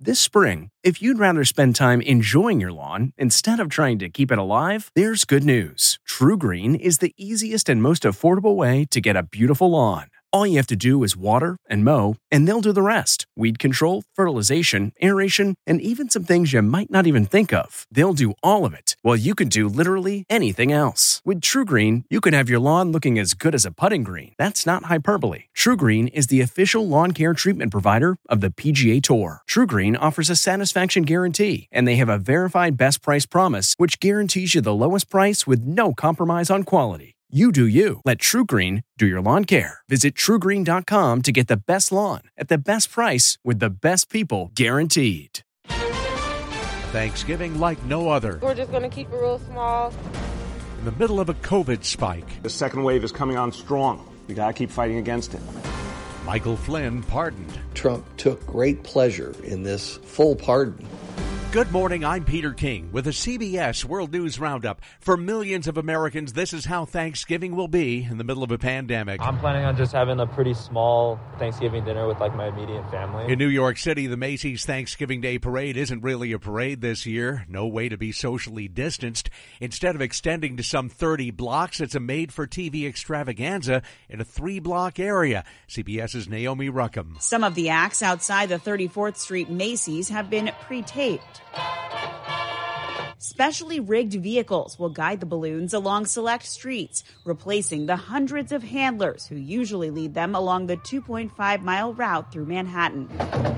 This spring, if you'd rather spend time enjoying your lawn instead of trying to keep it alive, there's good news. TruGreen is the easiest and most affordable way to get a beautiful lawn. All you have to do is water and mow, and they'll do the rest. Weed control, fertilization, aeration, and even some things you might not even think of. They'll do all of it, while you can do literally anything else. With TruGreen, you can have your lawn looking as good as a putting green. That's not hyperbole. TruGreen is the official lawn care treatment provider of the PGA Tour. TruGreen offers a satisfaction guarantee, and they have a verified best price promise, which guarantees you the lowest price with no compromise on quality. You do you. Let TruGreen do your lawn care. Visit TruGreen.com to get the best lawn at the best price with the best people guaranteed. Thanksgiving like no other. We're just going to keep it real small. In the middle of a COVID spike. The second wave is coming on strong. We got to keep fighting against it. Michael Flynn pardoned. Trump took great pleasure in this full pardon. Good morning, I'm Peter King with a CBS World News Roundup. For millions of Americans, this is how Thanksgiving will be in the middle of a pandemic. I'm planning on just having a pretty small Thanksgiving dinner with my immediate family. In New York City, the Macy's Thanksgiving Day Parade isn't really a parade this year. No way to be socially distanced. Instead of extending to some 30 blocks, it's a made-for-TV extravaganza in a 3-block area. CBS's Naomi Ruckham. Some of the acts outside the 34th Street Macy's have been pre-taped. Specially rigged vehicles will guide the balloons along select streets, replacing the hundreds of handlers who usually lead them along the 2.5-mile route through Manhattan.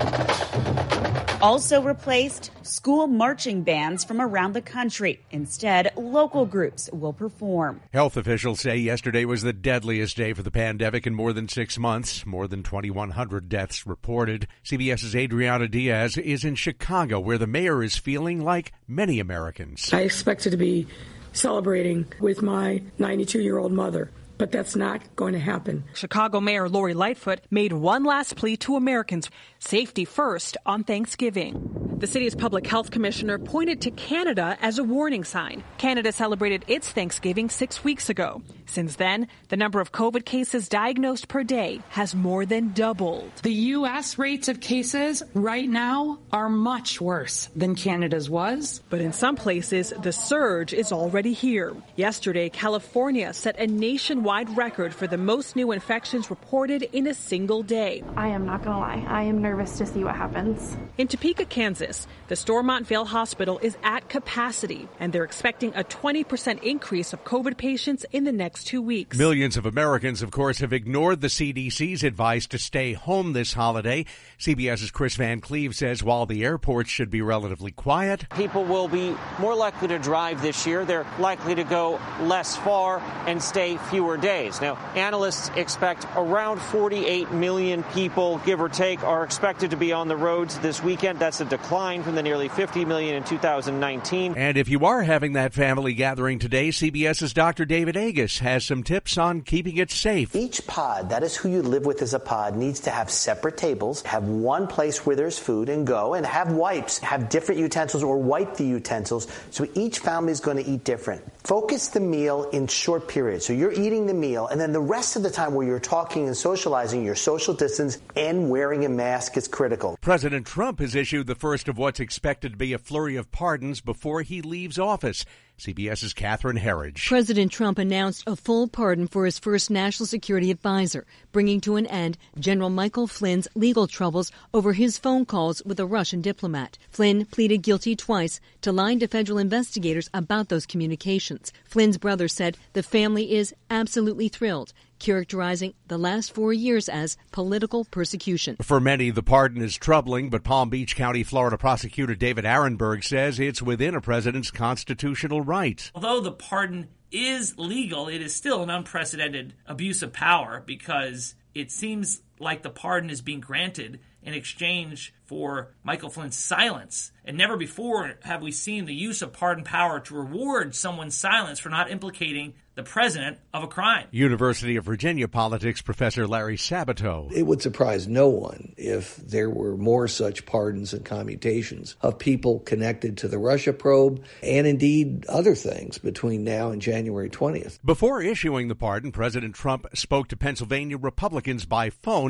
Also replaced, school marching bands from around the country. Instead, local groups will perform. Health officials say yesterday was the deadliest day for the pandemic in more than 6 months. More than 2,100 deaths reported. CBS's Adriana Diaz is in Chicago, where the mayor is feeling like many Americans. I expected to be celebrating with my 92-year-old mother, but that's not going to happen. Chicago Mayor Lori Lightfoot made one last plea to Americans: safety first on Thanksgiving. The city's public health commissioner pointed to Canada as a warning sign. Canada celebrated its Thanksgiving 6 weeks ago. Since then, the number of COVID cases diagnosed per day has more than doubled. The U.S. rates of cases right now are much worse than Canada's was. But in some places, the surge is already here. Yesterday, California set a nationwide record for the most new infections reported in a single day. I am not going to lie. I am nervous to see what happens. In Topeka, Kansas, the Stormont Vail Hospital is at capacity, and they're expecting a 20% increase of COVID patients in the next 2 weeks. Millions of Americans, of course, have ignored the CDC's advice to stay home this holiday. CBS's Chris Van Cleve says while the airports should be relatively quiet, people will be more likely to drive this year. They're likely to go less far and stay fewer days. Now, analysts expect around 48 million people, give or take, are expected to be on the roads this weekend. That's a decline from the nearly 50 million in 2019. And if you are having that family gathering today, CBS's Dr. David Agus has some tips on keeping it safe. Each pod, that is who you live with as a pod, needs to have separate tables, have one place where there's food and go, and have wipes, have different utensils or wipe the utensils. So each family is going to eat different. Focus the meal in short periods. So you're eating the meal, and then the rest of the time where you're talking and socializing, your social distance and wearing a mask is critical. President Trump has issued the first of what's expected to be a flurry of pardons before he leaves office. CBS's Catherine Herridge. President Trump announced a full pardon for his first national security advisor, bringing to an end General Michael Flynn's legal troubles over his phone calls with a Russian diplomat. Flynn pleaded guilty twice to lying to federal investigators about those communications. Flynn's brother said the family is absolutely thrilled, characterizing the last 4 years as political persecution. For many, the pardon is troubling, but Palm Beach County, Florida prosecutor David Arenberg says it's within a president's constitutional right. Although the pardon is legal, it is still an unprecedented abuse of power because it seems like the pardon is being granted in exchange for Michael Flynn's silence. And never before have we seen the use of pardon power to reward someone's silence for not implicating the president of a crime. University of Virginia politics professor Larry Sabato. It would surprise no one if there were more such pardons and commutations of people connected to the Russia probe and indeed other things between now and January 20th. Before issuing the pardon, President Trump spoke to Pennsylvania Republicans by phone.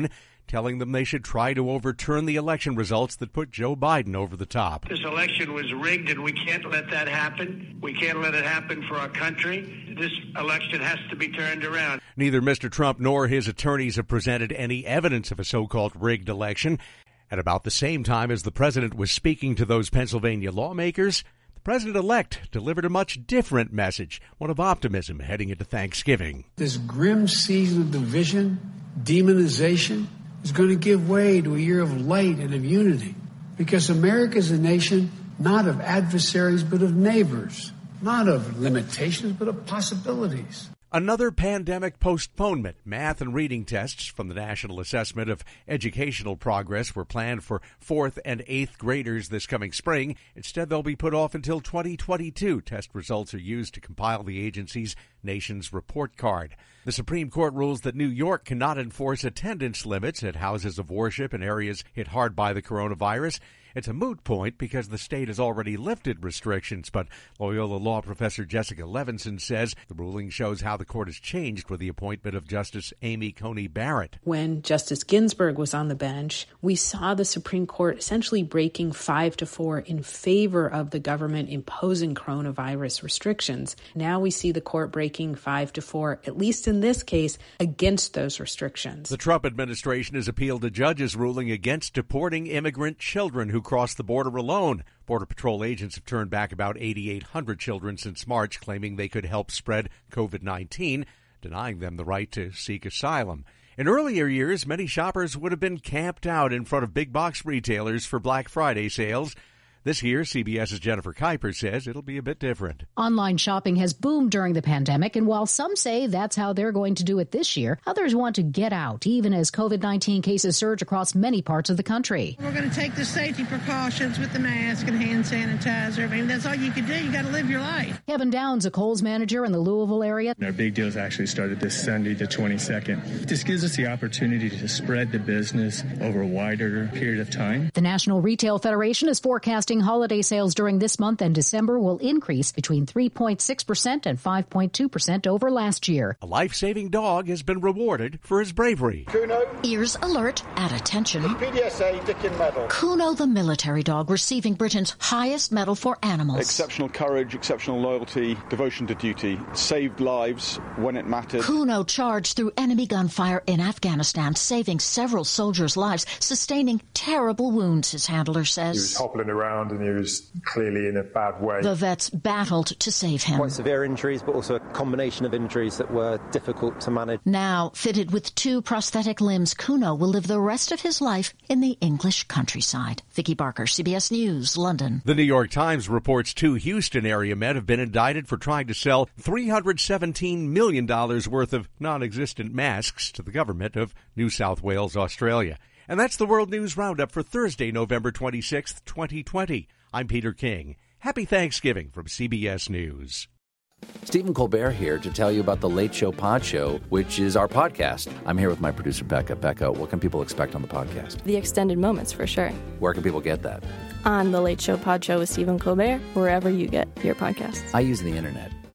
telling them they should try to overturn the election results that put Joe Biden over the top. This election was rigged, and we can't let that happen. We can't let it happen for our country. This election has to be turned around. Neither Mr. Trump nor his attorneys have presented any evidence of a so-called rigged election. At about the same time as the president was speaking to those Pennsylvania lawmakers, the president-elect delivered a much different message, one of optimism heading into Thanksgiving. This grim season of division, demonization, is going to give way to a year of light and of unity. Because America is a nation not of adversaries, but of neighbors. Not of limitations, but of possibilities. Another pandemic postponement. Math and reading tests from the National Assessment of Educational Progress were planned for 4th and 8th graders this coming spring. Instead, they'll be put off until 2022. Test results are used to compile the agency's nation's report card. The Supreme Court rules that New York cannot enforce attendance limits at houses of worship in areas hit hard by the coronavirus. It's a moot point because the state has already lifted restrictions, but Loyola Law professor Jessica Levinson says the ruling shows how the court has changed with the appointment of Justice Amy Coney Barrett. When Justice Ginsburg was on the bench, we saw the Supreme Court essentially breaking 5-4 in favor of the government imposing coronavirus restrictions. Now we see the court breaking 5-4, at least in this case, against those restrictions. The Trump administration has appealed a judge's ruling against deporting immigrant children who crossed the border alone. Border Patrol agents have turned back about 8,800 children since March, claiming they could help spread COVID-19, denying them the right to seek asylum. In earlier years, many shoppers would have been camped out in front of big box retailers for Black Friday sales. This year, CBS's Jennifer Kuiper says it'll be a bit different. Online shopping has boomed during the pandemic, and while some say that's how they're going to do it this year, others want to get out, even as COVID-19 cases surge across many parts of the country. We're going to take the safety precautions with the mask and hand sanitizer. I mean, that's all you can do. You got to live your life. Kevin Downs, a Kohl's manager in the Louisville area. Our big deals actually started this Sunday, the 22nd. This gives us the opportunity to spread the business over a wider period of time. The National Retail Federation is forecasting holiday sales during this month and December will increase between 3.6% and 5.2% over last year. A life-saving dog has been rewarded for his bravery. Kuno. Ears alert, at attention. PDSA Dickin Medal. Kuno, the military dog, receiving Britain's highest medal for animals. Exceptional courage, exceptional loyalty, devotion to duty. Saved lives when it mattered. Kuno charged through enemy gunfire in Afghanistan, saving several soldiers' lives, sustaining terrible wounds, his handler says. He was hobbling around and he was clearly in a bad way. The vets battled to save him. Quite severe injuries, but also a combination of injuries that were difficult to manage. Now, fitted with 2 prosthetic limbs, Kuno will live the rest of his life in the English countryside. Vicky Barker, CBS News, London. The New York Times reports 2 Houston area men have been indicted for trying to sell $317 million worth of non-existent masks to the government of New South Wales, Australia. And that's the World News Roundup for Thursday, November 26th, 2020. I'm Peter King. Happy Thanksgiving from CBS News. Stephen Colbert here to tell you about the Late Show Pod Show, which is our podcast. I'm here with my producer, Becca. Becca, what can people expect on the podcast? The extended moments, for sure. Where can people get that? On the Late Show Pod Show with Stephen Colbert, wherever you get your podcasts. I use the internet.